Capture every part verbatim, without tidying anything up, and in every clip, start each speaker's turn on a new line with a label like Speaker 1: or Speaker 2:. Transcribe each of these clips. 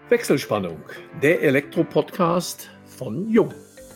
Speaker 1: Wechselspannung, der Elektro-Podcast von Jung.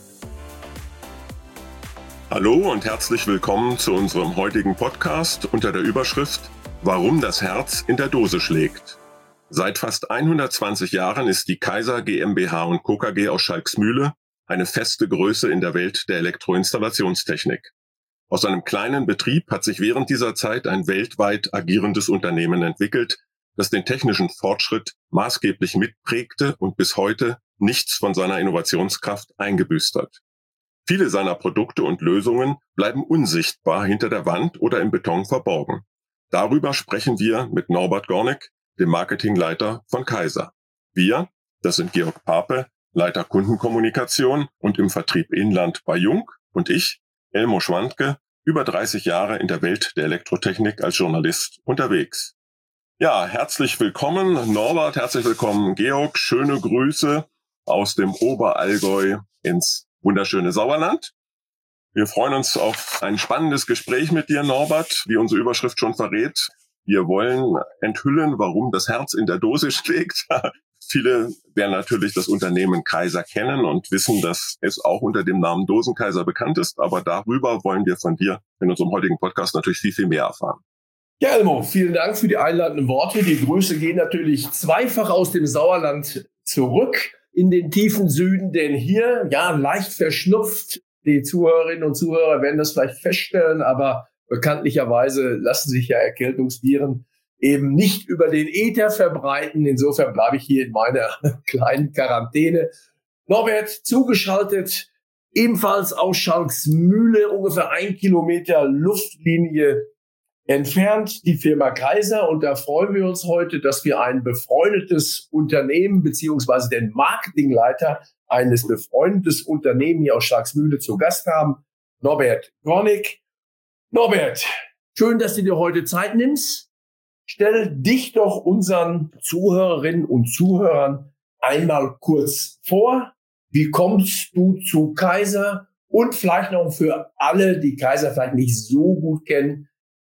Speaker 2: Hallo und herzlich willkommen zu unserem heutigen Podcast unter der Überschrift Warum das Herz in der Dose schlägt. Seit fast hundertzwanzig Jahren ist die Kaiser GmbH und Co. KG aus Schalksmühle eine feste Größe in der Welt der Elektroinstallationstechnik. Aus einem kleinen Betrieb hat sich während dieser Zeit ein weltweit agierendes Unternehmen entwickelt, das den technischen Fortschritt maßgeblich mitprägte und bis heute nichts von seiner Innovationskraft eingebüßt hat. Viele seiner Produkte und Lösungen bleiben unsichtbar hinter der Wand oder im Beton verborgen. Darüber sprechen wir mit Norbert Gornig, dem Marketingleiter von Kaiser. Wir, das sind Georg Pape, Leiter Kundenkommunikation und im Vertrieb Inland bei Jung, und ich, Elmo Schwandke, über dreißig Jahre in der Welt der Elektrotechnik als Journalist unterwegs. Ja, herzlich willkommen Norbert, herzlich willkommen Georg, schöne Grüße aus dem Oberallgäu ins wunderschöne Sauerland. Wir freuen uns auf ein spannendes Gespräch mit dir, Norbert, wie unsere Überschrift schon verrät. Wir wollen enthüllen, warum das Herz in der Dose schlägt. Viele werden natürlich das Unternehmen Kaiser kennen und wissen, dass es auch unter dem Namen Dosenkaiser bekannt ist. Aber darüber wollen wir von dir in unserem heutigen Podcast natürlich viel, viel mehr erfahren.
Speaker 1: Ja, Elmo, vielen Dank für die einleitenden Worte. Die Grüße gehen natürlich zweifach aus dem Sauerland zurück in den tiefen Süden, denn hier, ja, leicht verschnupft. Die Zuhörerinnen und Zuhörer werden das vielleicht feststellen, aber bekanntlicherweise lassen sich ja Erkältungsviren eben nicht über den Äther verbreiten. Insofern bleibe ich hier in meiner kleinen Quarantäne. Norbert, zugeschaltet, ebenfalls aus Schalksmühle, ungefähr ein Kilometer Luftlinie entfernt, die Firma Kaiser. Und da freuen wir uns heute, dass wir ein befreundetes Unternehmen beziehungsweise den Marketingleiter eines befreundetes Unternehmen hier aus Schalksmühle zu Gast haben, Norbert Gornig. Norbert, schön, dass du dir heute Zeit nimmst. Stell dich doch unseren Zuhörerinnen und Zuhörern einmal kurz vor. Wie kommst du zu Kaiser? Und vielleicht noch für alle, die Kaiser vielleicht nicht so gut kennen,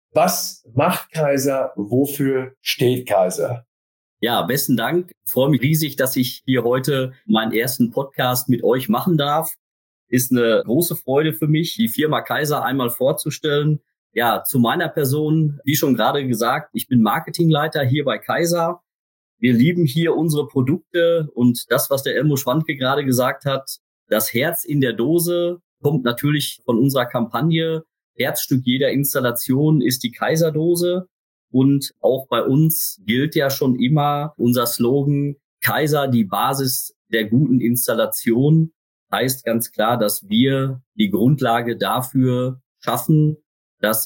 Speaker 1: was macht Kaiser? Wofür steht Kaiser?
Speaker 3: Ja, besten Dank. Ich freue mich riesig, dass ich hier heute meinen ersten Podcast mit euch machen darf. Ist eine große Freude für mich, die Firma Kaiser einmal vorzustellen. Ja, zu meiner Person, wie schon gerade gesagt, ich bin Marketingleiter hier bei Kaiser. Wir lieben hier unsere Produkte und das, was der Elmo Schwandke gerade gesagt hat, das Herz in der Dose kommt natürlich von unserer Kampagne. Herzstück jeder Installation ist die Kaiserdose. Und auch bei uns gilt ja schon immer unser Slogan, Kaiser, die Basis der guten Installation. Heißt ganz klar, dass wir die Grundlage dafür schaffen, dass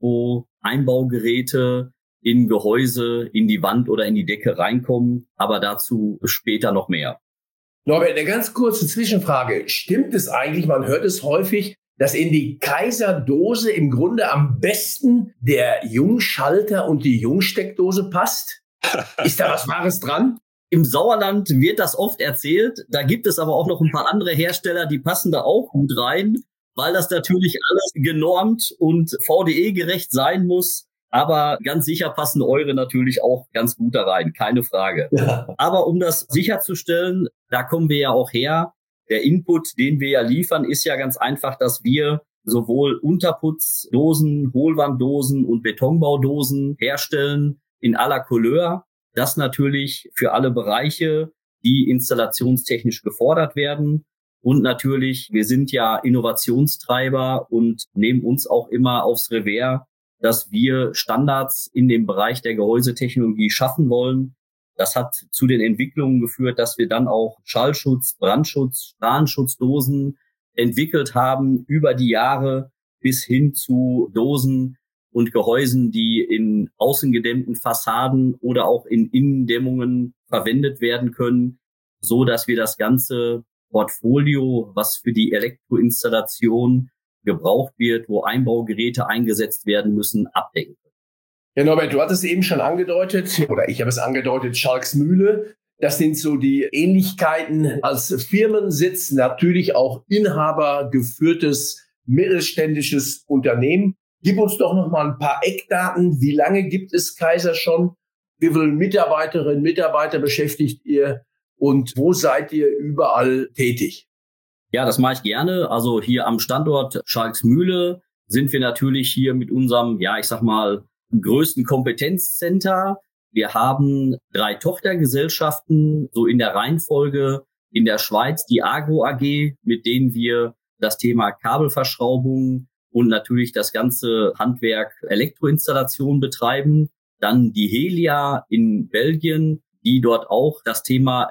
Speaker 3: Elektro-Einbaugeräte in Gehäuse, in die Wand oder in die Decke reinkommen. Aber dazu später noch mehr.
Speaker 1: Norbert, eine ganz kurze Zwischenfrage. Stimmt es eigentlich, man hört es häufig, dass in die Kaiserdose im Grunde am besten der Jungschalter und die Jungsteckdose passt? Ist da was Wahres dran?
Speaker 3: Im Sauerland wird das oft erzählt. Da gibt es aber auch noch ein paar andere Hersteller, die passen da auch gut rein, weil das natürlich alles genormt und V D E-gerecht sein muss. Aber ganz sicher passen eure natürlich auch ganz gut da rein, keine Frage. Ja. Aber um das sicherzustellen, da kommen wir ja auch her. Der Input, den wir ja liefern, ist ja ganz einfach, dass wir sowohl Unterputzdosen, Hohlwanddosen und Betonbaudosen herstellen in aller Couleur. Das natürlich für alle Bereiche, die installationstechnisch gefordert werden. Und natürlich, wir sind ja Innovationstreiber und nehmen uns auch immer aufs Revers, dass wir Standards in dem Bereich der Gehäusetechnologie schaffen wollen. Das hat zu den Entwicklungen geführt, dass wir dann auch Schallschutz, Brandschutz, Strahlenschutzdosen entwickelt haben über die Jahre bis hin zu Dosen und Gehäusen, die in außengedämmten Fassaden oder auch in Innendämmungen verwendet werden können, so dass wir das ganze Portfolio, was für die Elektroinstallation gebraucht wird, wo Einbaugeräte eingesetzt werden müssen, abdecken.
Speaker 1: Ja, Norbert, du hattest eben schon angedeutet, oder ich habe es angedeutet, Schalksmühle. Das sind so die Ähnlichkeiten als Firmensitz, natürlich auch inhabergeführtes mittelständisches Unternehmen. Gib uns doch noch mal ein paar Eckdaten. Wie lange gibt es Kaiser schon? Wie viele Mitarbeiterinnen und Mitarbeiter beschäftigt ihr? und wo seid ihr überall tätig?
Speaker 3: Ja, das mache ich gerne. Also hier am Standort Schalksmühle sind wir natürlich hier mit unserem, ja, ich sag mal, größten Kompetenzcenter. Wir haben drei Tochtergesellschaften, so in der Reihenfolge in der Schweiz, die Agro A G, mit denen wir das Thema Kabelverschraubung und natürlich das ganze Handwerk Elektroinstallation betreiben. Dann die Helia in Belgien, die dort auch das Thema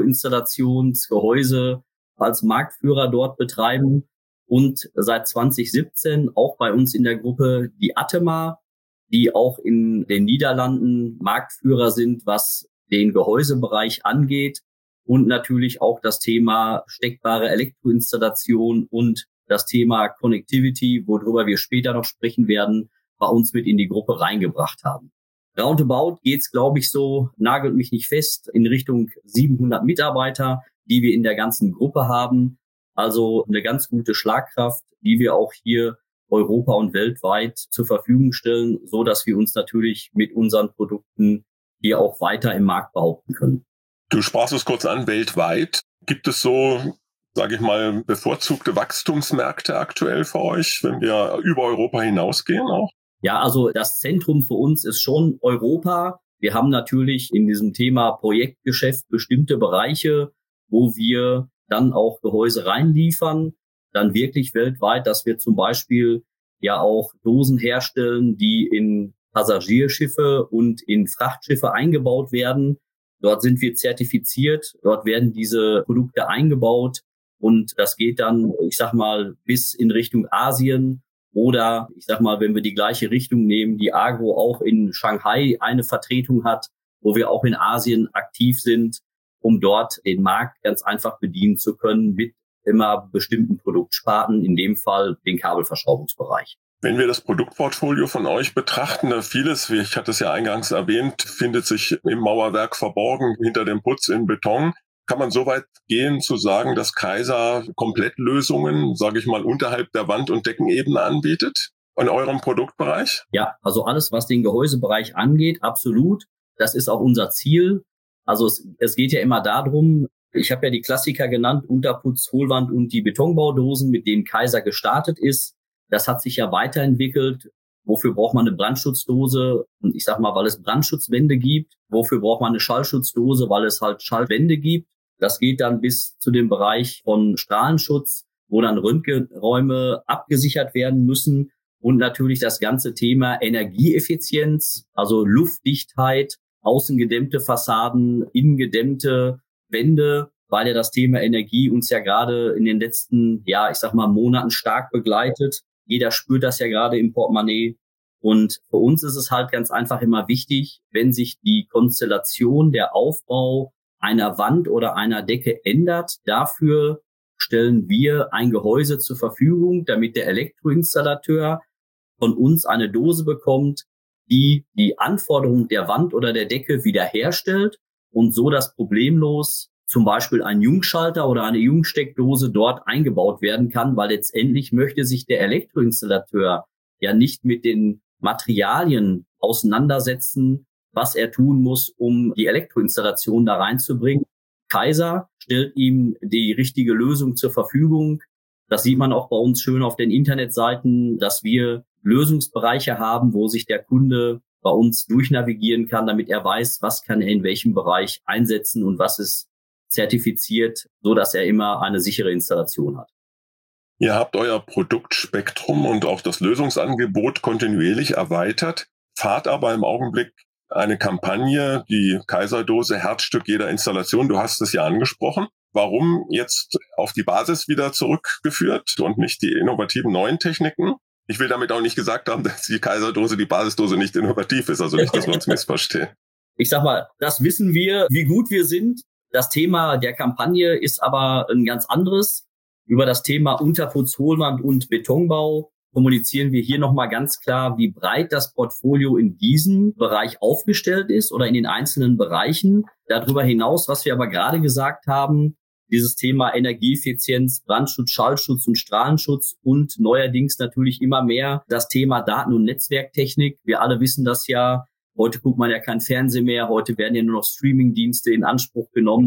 Speaker 3: Elektroinstallationsgehäuse als Marktführer dort betreiben. Und seit zwanzig siebzehn auch bei uns in der Gruppe die Atema, die auch in den Niederlanden Marktführer sind, was den Gehäusebereich angeht. Und natürlich auch das Thema steckbare Elektroinstallation und das Thema Connectivity, worüber wir später noch sprechen werden, bei uns mit in die Gruppe reingebracht haben. Roundabout geht's, glaube ich, so, nagelt mich nicht fest, in Richtung siebenhundert Mitarbeiter, die wir in der ganzen Gruppe haben. Also eine ganz gute Schlagkraft, die wir auch hier Europa und weltweit zur Verfügung stellen, so dass wir uns natürlich mit unseren Produkten hier auch weiter im Markt behaupten können.
Speaker 2: Du sprachst es kurz an, weltweit. Gibt es so, sage ich mal, bevorzugte Wachstumsmärkte aktuell für euch, wenn wir über Europa hinausgehen auch?
Speaker 3: Ja, also das Zentrum für uns ist schon Europa. Wir haben natürlich in diesem Thema Projektgeschäft bestimmte Bereiche, wo wir dann auch Gehäuse reinliefern, dann wirklich weltweit, dass wir zum Beispiel ja auch Dosen herstellen, die in Passagierschiffe und in Frachtschiffe eingebaut werden. Dort sind wir zertifiziert, dort werden diese Produkte eingebaut und das geht dann, ich sag mal, bis in Richtung Asien oder ich sag mal, wenn wir die gleiche Richtung nehmen, die Agro auch in Shanghai eine Vertretung hat, wo wir auch in Asien aktiv sind, um dort den Markt ganz einfach bedienen zu können mit immer bestimmten Produktsparten, in dem Fall den Kabelverschraubungsbereich.
Speaker 2: Wenn wir das Produktportfolio von euch betrachten, vieles, wie ich hatte es ja eingangs erwähnt, findet sich im Mauerwerk verborgen, hinter dem Putz in Beton. Kann man so weit gehen zu sagen, dass Kaiser Komplettlösungen, sage ich mal, unterhalb der Wand- und Deckenebene anbietet in eurem Produktbereich?
Speaker 3: Ja, also alles, was den Gehäusebereich angeht, absolut. Das ist auch unser Ziel. Also es, es geht ja immer darum, ich habe ja die Klassiker genannt, Unterputz, Hohlwand und die Betonbaudosen, mit denen Kaiser gestartet ist. Das hat sich ja weiterentwickelt. Wofür braucht man eine Brandschutzdose? Und ich sag mal, weil es Brandschutzwände gibt. Wofür braucht man eine Schallschutzdose? Weil es halt Schallwände gibt. Das geht dann bis zu dem Bereich von Strahlenschutz, wo dann Röntgenräume abgesichert werden müssen. Und natürlich das ganze Thema Energieeffizienz, also Luftdichtheit, außengedämmte Fassaden, innengedämmte Wände, weil ja das Thema Energie uns ja gerade in den letzten, ja, ich sag mal, Monaten stark begleitet. Jeder spürt das ja gerade im Portemonnaie. Und für uns ist es halt ganz einfach immer wichtig, wenn sich die Konstellation, der Aufbau einer Wand oder einer Decke ändert. Dafür stellen wir ein Gehäuse zur Verfügung, damit der Elektroinstallateur von uns eine Dose bekommt, die die Anforderungen der Wand oder der Decke wiederherstellt und so das problemlos zum Beispiel ein Jungschalter oder eine Jungsteckdose dort eingebaut werden kann, weil letztendlich möchte sich der Elektroinstallateur ja nicht mit den Materialien auseinandersetzen, was er tun muss, um die Elektroinstallation da reinzubringen. Kaiser stellt ihm die richtige Lösung zur Verfügung. Das sieht man auch bei uns schön auf den Internetseiten, dass wir Lösungsbereiche haben, wo sich der Kunde bei uns durchnavigieren kann, damit er weiß, was kann er in welchem Bereich einsetzen und was ist zertifiziert, so dass er immer eine sichere Installation hat.
Speaker 2: Ihr habt euer Produktspektrum und auch das Lösungsangebot kontinuierlich erweitert, fahrt aber im Augenblick eine Kampagne, die Kaiserdose, Herzstück jeder Installation. Du hast es ja angesprochen. Warum jetzt auf die Basis wieder zurückgeführt und nicht die innovativen neuen Techniken? Ich will damit auch nicht gesagt haben, dass die Kaiserdose, die Basisdose nicht innovativ ist. Also nicht, dass wir uns missverstehen.
Speaker 3: Ich sag mal, das wissen wir, wie gut wir sind. Das Thema der Kampagne ist aber ein ganz anderes. Über das Thema Unterputz, Hohlwand und Betonbau kommunizieren wir hier nochmal ganz klar, wie breit das Portfolio in diesem Bereich aufgestellt ist oder in den einzelnen Bereichen. Darüber hinaus, was wir aber gerade gesagt haben, dieses Thema Energieeffizienz, Brandschutz, Schallschutz und Strahlenschutz und neuerdings natürlich immer mehr das Thema Daten- und Netzwerktechnik. Wir alle wissen das ja. Heute guckt man ja kein Fernsehen mehr. Heute werden ja nur noch Streamingdienste in Anspruch genommen.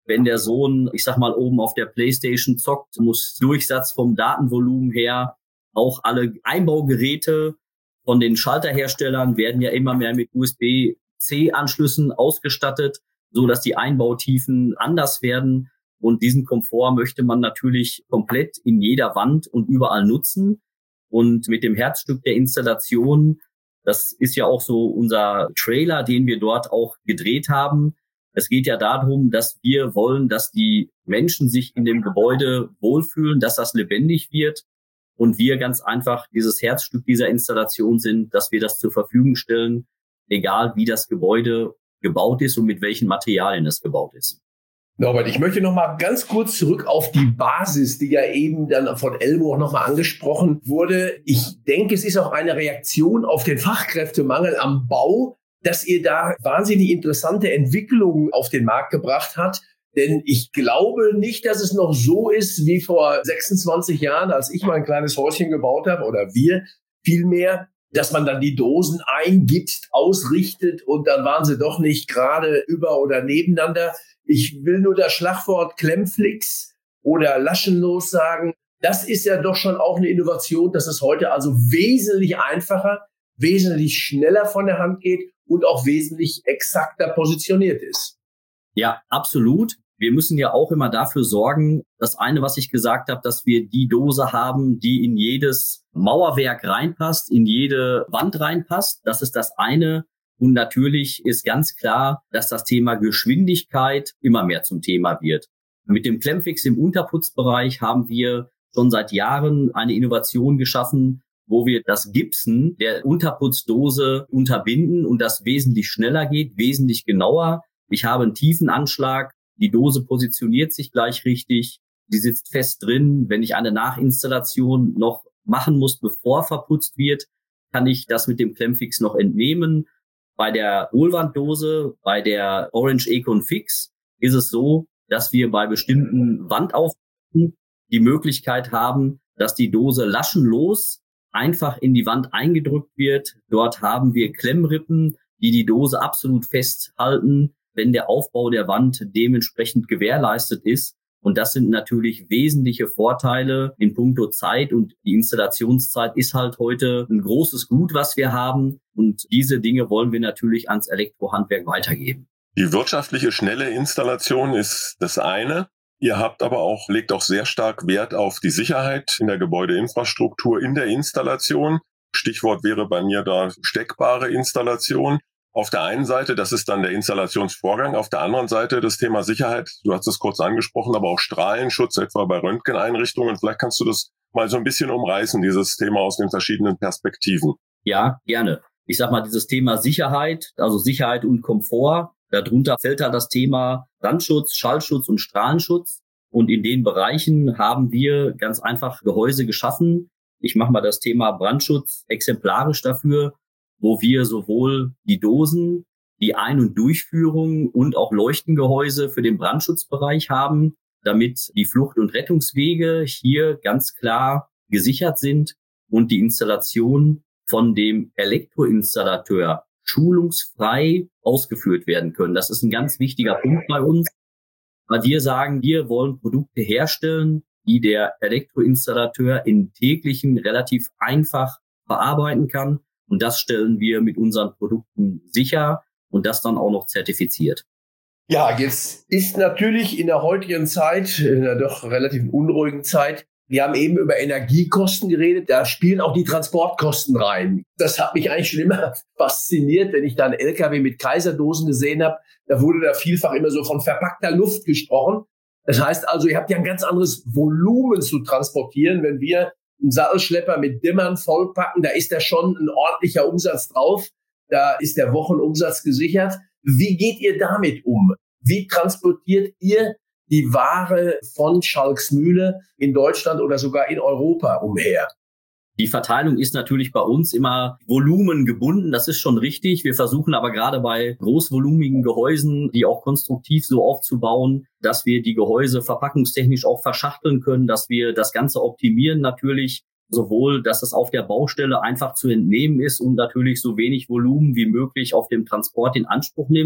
Speaker 3: Wenn der Sohn, ich sag mal, oben auf der PlayStation zockt, muss Durchsatz vom Datenvolumen her auch alle Einbaugeräte von den Schalterherstellern werden ja immer mehr mit U S B-C-Anschlüssen ausgestattet, so dass die Einbautiefen anders werden. Und diesen Komfort möchte man natürlich komplett in jeder Wand und überall nutzen. Und mit dem Herzstück der Installation, das ist ja auch so unser Trailer, den wir dort auch gedreht haben. Es geht ja darum, dass wir wollen, dass die Menschen sich in dem Gebäude wohlfühlen, dass das lebendig wird. Und wir ganz einfach dieses Herzstück dieser Installation sind, dass wir das zur Verfügung stellen, egal wie das Gebäude gebaut ist und mit welchen Materialien es gebaut ist.
Speaker 1: Norbert, ich möchte noch mal ganz kurz zurück auf die Basis, die ja eben dann von Elmo auch noch mal angesprochen wurde. Ich denke, es ist auch eine Reaktion auf den Fachkräftemangel am Bau, dass ihr da wahnsinnig interessante Entwicklungen auf den Markt gebracht habt. Denn ich glaube nicht, dass es noch so ist wie vor sechsundzwanzig Jahren, als ich mal ein kleines Häuschen gebaut habe, oder wir vielmehr, dass man dann die Dosen eingipst, ausrichtet und dann waren sie doch nicht gerade über- oder nebeneinander. Ich will nur das Schlagwort Klemmflix oder Laschenlos sagen. Das ist ja doch schon auch eine Innovation, dass es heute also wesentlich einfacher, wesentlich schneller von der Hand geht und auch wesentlich exakter positioniert ist.
Speaker 3: Ja, absolut. Wir müssen ja auch immer dafür sorgen, das eine, was ich gesagt habe, dass wir die Dose haben, die in jedes Mauerwerk reinpasst, in jede Wand reinpasst. Das ist das eine. Und natürlich ist ganz klar, dass das Thema Geschwindigkeit immer mehr zum Thema wird. Mit dem Klemmfix im Unterputzbereich haben wir schon seit Jahren eine Innovation geschaffen, wo wir das Gipsen der Unterputzdose unterbinden und das wesentlich schneller geht, wesentlich genauer. Ich habe einen tiefen Anschlag, die Dose positioniert sich gleich richtig, die sitzt fest drin. Wenn ich eine Nachinstallation noch machen muss, bevor verputzt wird, kann ich das mit dem Klemmfix noch entnehmen. Bei der Hohlwanddose, bei der Orange Econ Fix ist es so, dass wir bei bestimmten Wandaufbauten die Möglichkeit haben, dass die Dose laschenlos einfach in die Wand eingedrückt wird. Dort haben wir Klemmrippen, die die Dose absolut festhalten, wenn der Aufbau der Wand dementsprechend gewährleistet ist. Und das sind natürlich wesentliche Vorteile in puncto Zeit. Und die Installationszeit ist halt heute ein großes Gut, was wir haben. Und diese Dinge wollen wir natürlich ans Elektrohandwerk weitergeben.
Speaker 2: Die wirtschaftliche, schnelle Installation ist das eine. Ihr habt aber auch, legt auch sehr stark Wert auf die Sicherheit in der Gebäudeinfrastruktur, in der Installation. Stichwort wäre bei mir da steckbare Installation. Auf der einen Seite, das ist dann der Installationsvorgang. Auf der anderen Seite das Thema Sicherheit. Du hast es kurz angesprochen, aber auch Strahlenschutz, etwa bei Röntgeneinrichtungen. Vielleicht kannst du das mal so ein bisschen umreißen, dieses Thema aus den verschiedenen Perspektiven.
Speaker 3: Ja, gerne. Ich sag mal, dieses Thema Sicherheit, also Sicherheit und Komfort, darunter fällt da das Thema Brandschutz, Schallschutz und Strahlenschutz. Und in den Bereichen haben wir ganz einfach Gehäuse geschaffen. Ich mache mal das Thema Brandschutz exemplarisch dafür, wo wir sowohl die Dosen, die Ein- und Durchführung und auch Leuchtengehäuse für den Brandschutzbereich haben, damit die Flucht- und Rettungswege hier ganz klar gesichert sind und die Installation von dem Elektroinstallateur schulungsfrei ausgeführt werden können. Das ist ein ganz wichtiger Punkt bei uns, weil wir sagen, wir wollen Produkte herstellen, die der Elektroinstallateur im täglichen relativ einfach verarbeiten kann. Und das stellen wir mit unseren Produkten sicher und das dann auch noch zertifiziert.
Speaker 1: Ja, jetzt ist natürlich in der heutigen Zeit, in einer doch relativ unruhigen Zeit, wir haben eben über Energiekosten geredet, da spielen auch die Transportkosten rein. Das hat mich eigentlich schon immer fasziniert, wenn ich da einen L K W mit Kaiserdosen gesehen habe. Da wurde da vielfach immer so von verpackter Luft gesprochen. Das heißt also, ihr habt ja ein ganz anderes Volumen zu transportieren. Wenn wir einen Sattelschlepper mit Dimmern vollpacken, da ist da schon ein ordentlicher Umsatz drauf. Da ist der Wochenumsatz gesichert. Wie geht ihr damit um? Wie transportiert ihr die Ware von Schalksmühle in Deutschland oder sogar in Europa umher?
Speaker 3: Die Verteilung ist natürlich bei uns immer volumengebunden, das ist schon richtig. Wir versuchen aber gerade bei großvolumigen Gehäusen, die auch konstruktiv so aufzubauen, dass wir die Gehäuse verpackungstechnisch auch verschachteln können, dass wir das Ganze optimieren natürlich, sowohl, dass es auf der Baustelle einfach zu entnehmen ist und natürlich so wenig Volumen wie möglich auf dem Transport in Anspruch nimmt.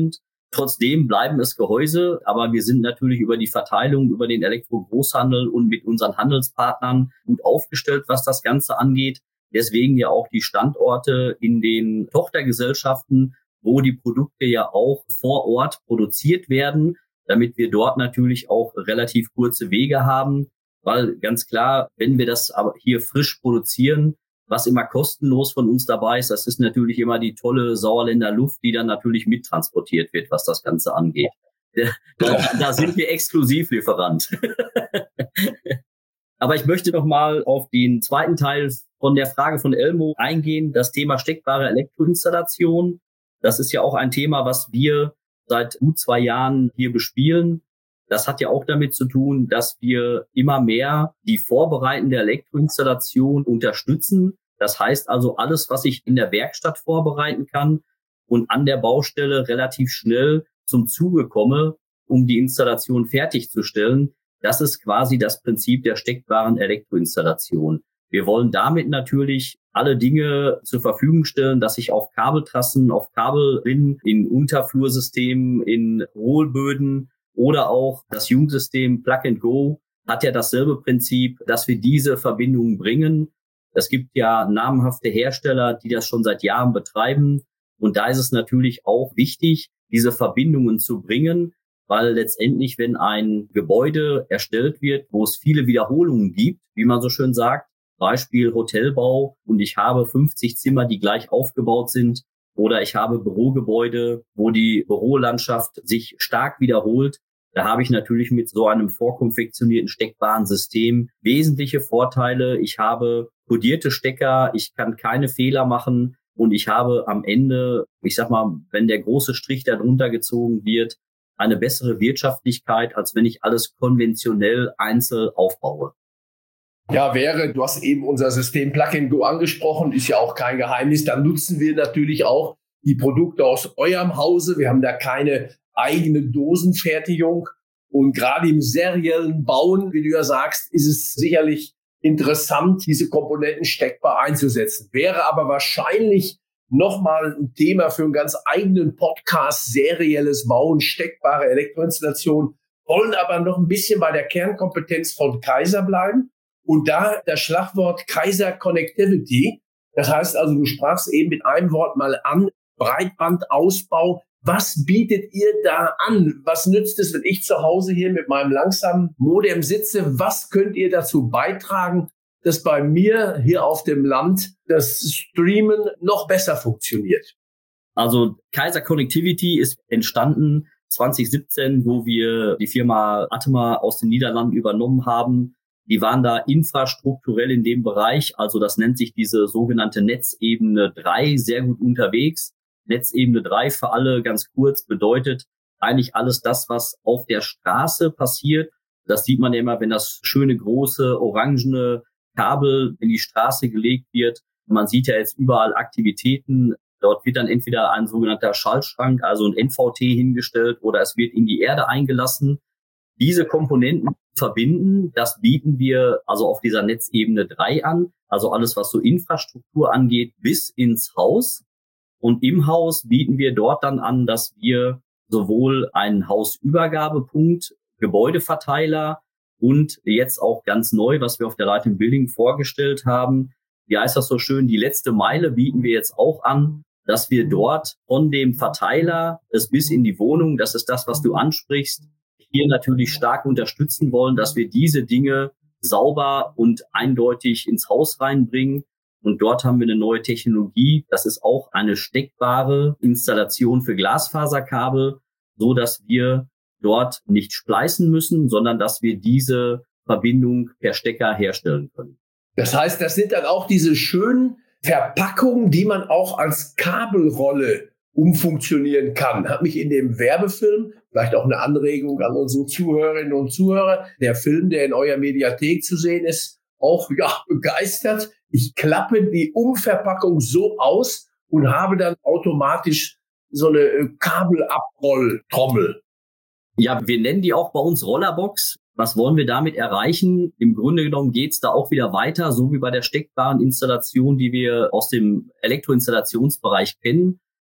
Speaker 3: Trotzdem bleiben es Gehäuse, aber wir sind natürlich über die Verteilung, über den Elektro-Großhandel und mit unseren Handelspartnern gut aufgestellt, was das Ganze angeht. Deswegen ja auch die Standorte in den Tochtergesellschaften, wo die Produkte ja auch vor Ort produziert werden, damit wir dort natürlich auch relativ kurze Wege haben. Weil ganz klar, wenn wir das aber hier frisch produzieren, was immer kostenlos von uns dabei ist, das ist natürlich immer die tolle Sauerländer Luft, die dann natürlich mittransportiert wird, was das Ganze angeht. Da, da sind wir Exklusivlieferant. Aber ich möchte noch mal auf den zweiten Teil von der Frage von Elmo eingehen, das Thema steckbare Elektroinstallation. Das ist ja auch ein Thema, was wir seit gut zwei Jahren hier bespielen. Das hat ja auch damit zu tun, dass wir immer mehr die vorbereitende Elektroinstallation unterstützen. Das heißt also, alles, was ich in der Werkstatt vorbereiten kann und an der Baustelle relativ schnell zum Zuge komme, um die Installation fertigzustellen, das ist quasi das Prinzip der steckbaren Elektroinstallation. Wir wollen damit natürlich alle Dinge zur Verfügung stellen, dass ich auf Kabeltrassen, auf Kabelrinnen, in Unterflursystemen, in Hohlböden oder auch das Jungsystem Plug and Go hat ja dasselbe Prinzip, dass wir diese Verbindungen bringen. Es gibt ja namhafte Hersteller, die das schon seit Jahren betreiben. Und da ist es natürlich auch wichtig, diese Verbindungen zu bringen, weil letztendlich, wenn ein Gebäude erstellt wird, wo es viele Wiederholungen gibt, wie man so schön sagt, Beispiel Hotelbau, und ich habe fünfzig Zimmer, die gleich aufgebaut sind, oder ich habe Bürogebäude, wo die Bürolandschaft sich stark wiederholt, da habe ich natürlich mit so einem vorkonfektionierten steckbaren System wesentliche Vorteile. Ich habe kodierte Stecker, ich kann keine Fehler machen und ich habe am Ende, ich sag mal, wenn der große Strich da drunter gezogen wird, eine bessere Wirtschaftlichkeit, als wenn ich alles konventionell einzeln aufbaue.
Speaker 1: Ja, wäre, du hast eben unser System Plug and Go angesprochen, ist ja auch kein Geheimnis. Dann nutzen wir natürlich auch die Produkte aus eurem Hause. Wir haben da keine eigene Dosenfertigung. Und gerade im seriellen Bauen, wie du ja sagst, ist es sicherlich interessant, diese Komponenten steckbar einzusetzen. Wäre aber wahrscheinlich nochmal ein Thema für einen ganz eigenen Podcast, serielles Bauen, steckbare Elektroinstallation, wollen aber noch ein bisschen bei der Kernkompetenz von Kaiser bleiben. Und da das Schlagwort Kaiser Connectivity, das heißt also, du sprachst eben mit einem Wort mal an, Breitbandausbau. Was bietet ihr da an? Was nützt es, wenn ich zu Hause hier mit meinem langsamen Modem sitze? Was könnt ihr dazu beitragen, dass bei mir hier auf dem Land das Streamen noch besser funktioniert?
Speaker 3: Also Kaiser Connectivity ist entstanden zwanzig siebzehn, wo wir die Firma Atema aus den Niederlanden übernommen haben. Die waren da infrastrukturell in dem Bereich, also das nennt sich diese sogenannte Netzebene drei, sehr gut unterwegs. Netzebene drei für alle, ganz kurz, bedeutet eigentlich alles das, was auf der Straße passiert. Das sieht man ja immer, wenn das schöne, große, orangene Kabel in die Straße gelegt wird. Man sieht ja jetzt überall Aktivitäten. Dort wird dann entweder ein sogenannter Schaltschrank, also ein N V T hingestellt, oder es wird in die Erde eingelassen. Diese Komponenten verbinden, das bieten wir also auf dieser Netzebene drei an. Also alles, was so Infrastruktur angeht, bis ins Haus. Und im Haus bieten wir dort dann an, dass wir sowohl einen Hausübergabepunkt, Gebäudeverteiler und jetzt auch ganz neu, was wir auf der Light Building vorgestellt haben, wie heißt das so schön, die letzte Meile bieten wir jetzt auch an, dass wir dort von dem Verteiler es bis in die Wohnung, das ist das, was du ansprichst, hier natürlich stark unterstützen wollen, dass wir diese Dinge sauber und eindeutig ins Haus reinbringen. Und dort haben wir eine neue Technologie. Das ist auch eine steckbare Installation für Glasfaserkabel, so dass wir dort nicht spleißen müssen, sondern dass wir diese Verbindung per Stecker herstellen können.
Speaker 1: Das heißt, das sind dann auch diese schönen Verpackungen, die man auch als Kabelrolle umfunktionieren kann. Hat mich in dem Werbefilm, vielleicht auch eine Anregung an unsere Zuhörerinnen und Zuhörer, der Film, der in eurer Mediathek zu sehen ist, auch ja begeistert. Ich klappe die Umverpackung so aus und habe dann automatisch so eine Kabelabrolltrommel.
Speaker 3: Ja, wir nennen die auch bei uns Rollerbox. Was wollen wir damit erreichen? Im Grunde genommen geht's da auch wieder weiter, so wie bei der steckbaren Installation, die wir aus dem Elektroinstallationsbereich kennen.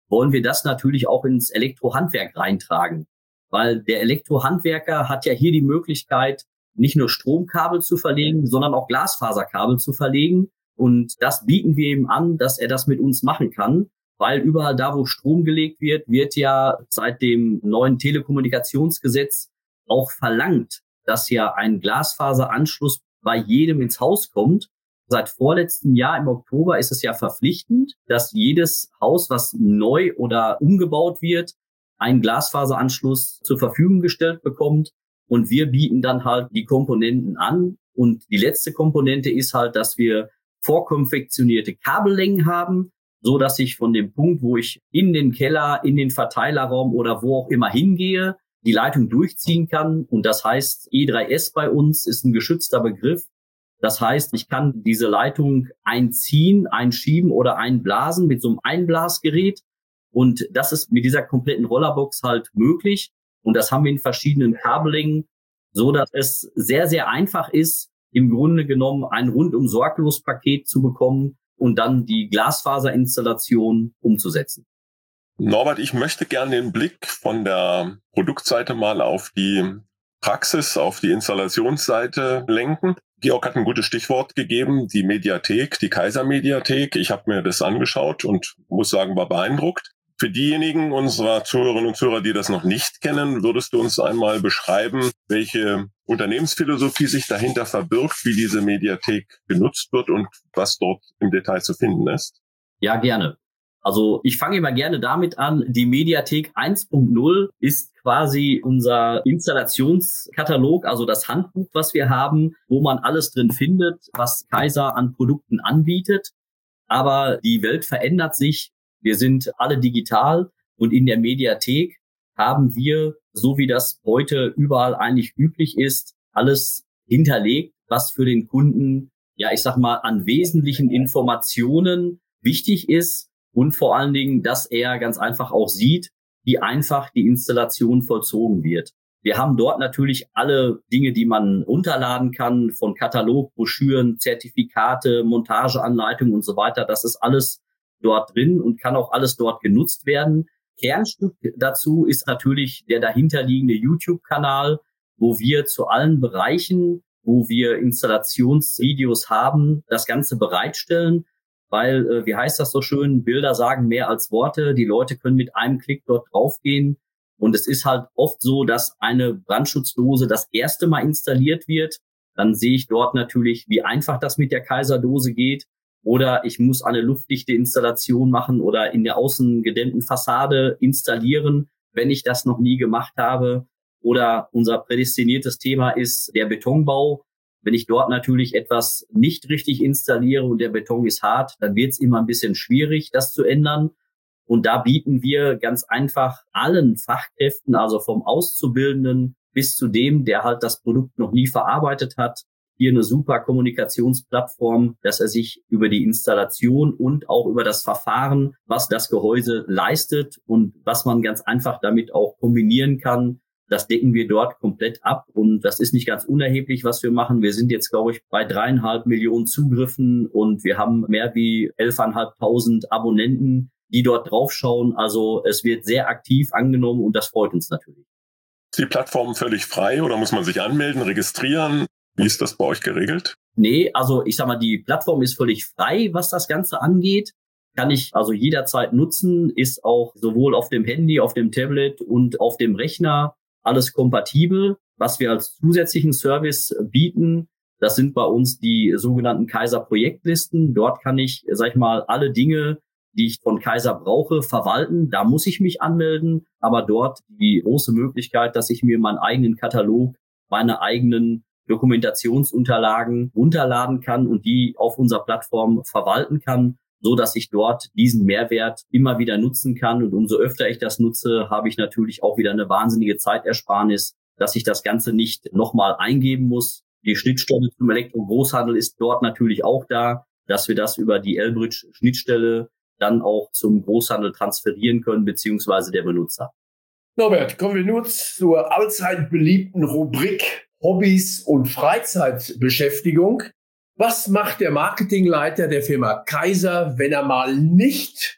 Speaker 3: wollen wir das natürlich auch ins Elektrohandwerk reintragen. Weil der Elektrohandwerker hat ja hier die Möglichkeit, nicht nur Stromkabel zu verlegen, sondern auch Glasfaserkabel zu verlegen. Und das bieten wir ihm an, dass er das mit uns machen kann. Weil überall da, wo Strom gelegt wird, wird ja seit dem neuen Telekommunikationsgesetz auch verlangt, dass ja ein Glasfaseranschluss bei jedem ins Haus kommt. Seit vorletztem Jahr im Oktober ist es ja verpflichtend, dass jedes Haus, was neu oder umgebaut wird, einen Glasfaseranschluss zur Verfügung gestellt bekommt. Und wir bieten dann halt die Komponenten an. Und die letzte Komponente ist halt, dass wir vorkonfektionierte Kabellängen haben, so dass ich von dem Punkt, wo ich in den Keller, in den Verteilerraum oder wo auch immer hingehe, die Leitung durchziehen kann. Und das heißt, E drei S bei uns ist ein geschützter Begriff. Das heißt, ich kann diese Leitung einziehen, einschieben oder einblasen mit so einem Einblasgerät. Und das ist mit dieser kompletten Rollerbox halt möglich. Und das haben wir in verschiedenen Kabellängen, so dass es sehr, sehr einfach ist, im Grunde genommen ein rundum sorglos Paket zu bekommen und dann die Glasfaserinstallation umzusetzen.
Speaker 2: Norbert, ich möchte gerne den Blick von der Produktseite mal auf die Praxis, auf die Installationsseite lenken. Georg hat ein gutes Stichwort gegeben, die Mediathek, die Kaiser-Mediathek. Ich habe mir das angeschaut und muss sagen, war beeindruckt. Für diejenigen unserer Zuhörerinnen und Zuhörer, die das noch nicht kennen, würdest du uns einmal beschreiben, welche Unternehmensphilosophie sich dahinter verbirgt, wie diese Mediathek genutzt wird und was dort im Detail zu finden ist?
Speaker 3: Ja, gerne. Also ich fange immer gerne damit an, die Mediathek eins Punkt null ist quasi unser Installationskatalog, also das Handbuch, was wir haben, wo man alles drin findet, was Kaiser an Produkten anbietet. Aber die Welt verändert sich. Wir sind alle digital und in der Mediathek haben wir, so wie das heute überall eigentlich üblich ist, alles hinterlegt, was für den Kunden, ja, ich sag mal, an wesentlichen Informationen wichtig ist und vor allen Dingen, dass er ganz einfach auch sieht, wie einfach die Installation vollzogen wird. Wir haben dort natürlich alle Dinge, die man runterladen kann, von Katalog, Broschüren, Zertifikate, Montageanleitungen und so weiter. Das ist alles dort drin und kann auch alles dort genutzt werden. Kernstück dazu ist natürlich der dahinterliegende YouTube-Kanal, wo wir zu allen Bereichen, wo wir Installationsvideos haben, das Ganze bereitstellen, weil, äh, wie heißt das so schön, Bilder sagen mehr als Worte. Die Leute können mit einem Klick dort draufgehen. Und es ist halt oft so, dass eine Brandschutzdose das erste Mal installiert wird. Dann sehe ich dort natürlich, wie einfach das mit der Kaiser-Dose geht. Oder ich muss eine luftdichte Installation machen oder in der außengedämmten Fassade installieren, wenn ich das noch nie gemacht habe. Oder unser prädestiniertes Thema ist der Betonbau. Wenn ich dort natürlich etwas nicht richtig installiere und der Beton ist hart, dann wird es immer ein bisschen schwierig, das zu ändern. Und da bieten wir ganz einfach allen Fachkräften, also vom Auszubildenden bis zu dem, der halt das Produkt noch nie verarbeitet hat, hier eine super Kommunikationsplattform, dass er sich über die Installation und auch über das Verfahren, was das Gehäuse leistet und was man ganz einfach damit auch kombinieren kann, das decken wir dort komplett ab. Und das ist nicht ganz unerheblich, was wir machen. Wir sind jetzt, glaube ich, bei dreieinhalb Millionen Zugriffen und wir haben mehr wie elftausendfünfhundert Abonnenten, die dort draufschauen. Also es wird sehr aktiv angenommen und das freut uns natürlich.
Speaker 2: Ist die Plattform völlig frei oder muss man sich anmelden, registrieren? Wie ist das bei euch geregelt?
Speaker 3: Nee, also ich sag mal, die Plattform ist völlig frei, was das Ganze angeht. Kann ich also jederzeit nutzen, ist auch sowohl auf dem Handy, auf dem Tablet und auf dem Rechner alles kompatibel. Was wir als zusätzlichen Service bieten, das sind bei uns die sogenannten Kaiser-Projektlisten. Dort kann ich, sag ich mal, alle Dinge, die ich von Kaiser brauche, verwalten. Da muss ich mich anmelden, aber dort die große Möglichkeit, dass ich mir meinen eigenen Katalog, meine eigenen Dokumentationsunterlagen runterladen kann und die auf unserer Plattform verwalten kann, so dass ich dort diesen Mehrwert immer wieder nutzen kann. Und umso öfter ich das nutze, habe ich natürlich auch wieder eine wahnsinnige Zeitersparnis, dass ich das Ganze nicht nochmal eingeben muss. Die Schnittstelle zum Elektro-Großhandel ist dort natürlich auch da, dass wir das über die Elbridge-Schnittstelle dann auch zum Großhandel transferieren können, beziehungsweise der Benutzer.
Speaker 1: Norbert, kommen wir nun zur allzeit beliebten Rubrik Hobbys und Freizeitbeschäftigung. Was macht der Marketingleiter der Firma Kaiser, wenn er mal nicht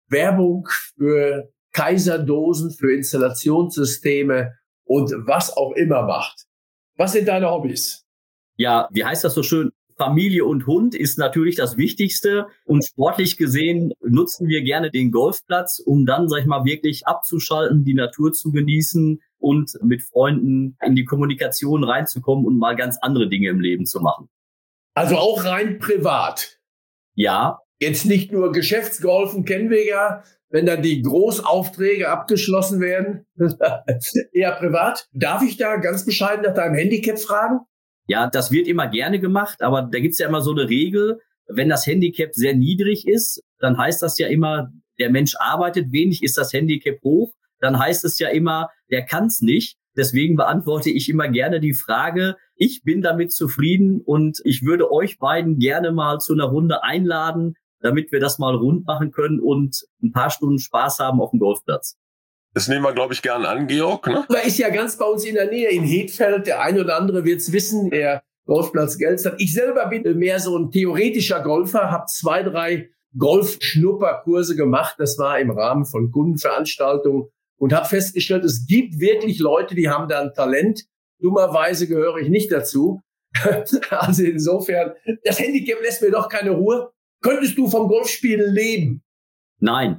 Speaker 1: Werbung für Kaiser-Dosen, für Installationssysteme und was auch immer macht. Was sind deine Hobbys?
Speaker 3: Ja, wie heißt das so schön? Familie und Hund ist natürlich das Wichtigste. Und sportlich gesehen nutzen wir gerne den Golfplatz, um dann, sag ich mal, wirklich abzuschalten, die Natur zu genießen und mit Freunden in die Kommunikation reinzukommen und mal ganz andere Dinge im Leben zu machen.
Speaker 1: Also auch rein privat?
Speaker 3: Ja.
Speaker 1: Jetzt nicht nur Geschäftsgolfen, kennen wir ja, wenn dann die Großaufträge abgeschlossen werden, eher privat. Darf ich da ganz bescheiden nach deinem Handicap fragen?
Speaker 3: Ja, das wird immer gerne gemacht, aber da gibt's ja immer so eine Regel, wenn das Handicap sehr niedrig ist, dann heißt das ja immer, der Mensch arbeitet wenig, ist das Handicap hoch, dann heißt es ja immer, der kann's nicht. Deswegen beantworte ich immer gerne die Frage, ich bin damit zufrieden und ich würde euch beiden gerne mal zu einer Runde einladen, damit wir das mal rund machen können und ein paar Stunden Spaß haben auf dem Golfplatz.
Speaker 2: Das nehmen wir, glaube ich, gern an, Georg. Ne?
Speaker 1: Da ist ja ganz bei uns in der Nähe, in Hedfeld. Der ein oder andere wird's wissen, der Golfplatz Gelstad. Ich selber bin mehr so ein theoretischer Golfer, habe zwei, drei Golf-Schnupperkurse gemacht. Das war im Rahmen von Kundenveranstaltungen und habe festgestellt, es gibt wirklich Leute, die haben da ein Talent. Dummerweise gehöre ich nicht dazu. Also insofern, das Handicap lässt mir doch keine Ruhe. Könntest du vom Golfspielen leben?
Speaker 3: Nein.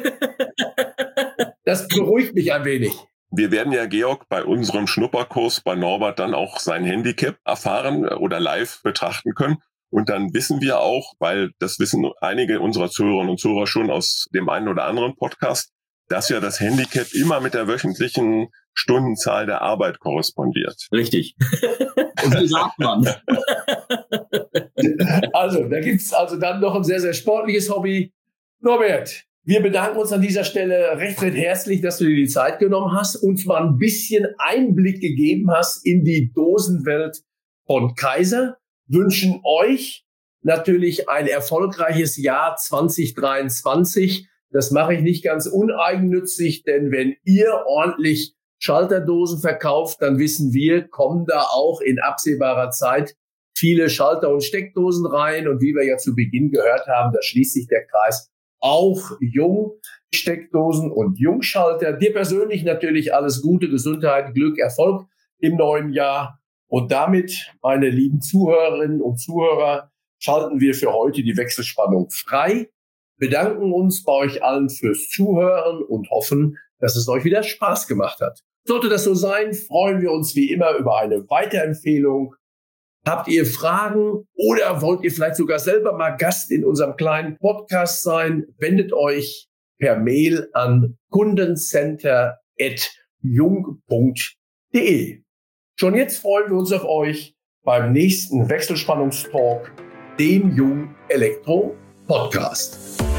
Speaker 1: Das beruhigt mich ein wenig.
Speaker 2: Wir werden ja, Georg, bei unserem Schnupperkurs bei Norbert dann auch sein Handicap erfahren oder live betrachten können. Und dann wissen wir auch, weil das wissen einige unserer Zuhörerinnen und Zuhörer schon aus dem einen oder anderen Podcast, dass ja das Handicap immer mit der wöchentlichen Stundenzahl der Arbeit korrespondiert.
Speaker 3: Richtig. Und so sagt man.
Speaker 1: Also, da gibt's also dann noch ein sehr, sehr sportliches Hobby. Norbert, wir bedanken uns an dieser Stelle recht, recht herzlich, dass du dir die Zeit genommen hast, uns mal ein bisschen Einblick gegeben hast in die Dosenwelt von Kaiser. Wünschen euch natürlich ein erfolgreiches Jahr zwanzig dreiundzwanzig. Das mache ich nicht ganz uneigennützig, denn wenn ihr ordentlich Schalterdosen verkauft, dann wissen wir, kommen da auch in absehbarer Zeit viele Schalter- und Steckdosen rein. Und wie wir ja zu Beginn gehört haben, da schließt sich der Kreis, auch Jungsteckdosen und Jungschalter. Dir persönlich natürlich alles Gute, Gesundheit, Glück, Erfolg im neuen Jahr. Und damit, meine lieben Zuhörerinnen und Zuhörer, schalten wir für heute die Wechselspannung frei, bedanken uns bei euch allen fürs Zuhören und hoffen, dass es euch wieder Spaß gemacht hat. Sollte das so sein, freuen wir uns wie immer über eine Weiterempfehlung. Habt ihr Fragen oder wollt ihr vielleicht sogar selber mal Gast in unserem kleinen Podcast sein? Wendet euch per Mail an kundencenter at jung punkt de. Schon jetzt freuen wir uns auf euch beim nächsten Wechselspannungstalk, dem Jung Elektro Podcast.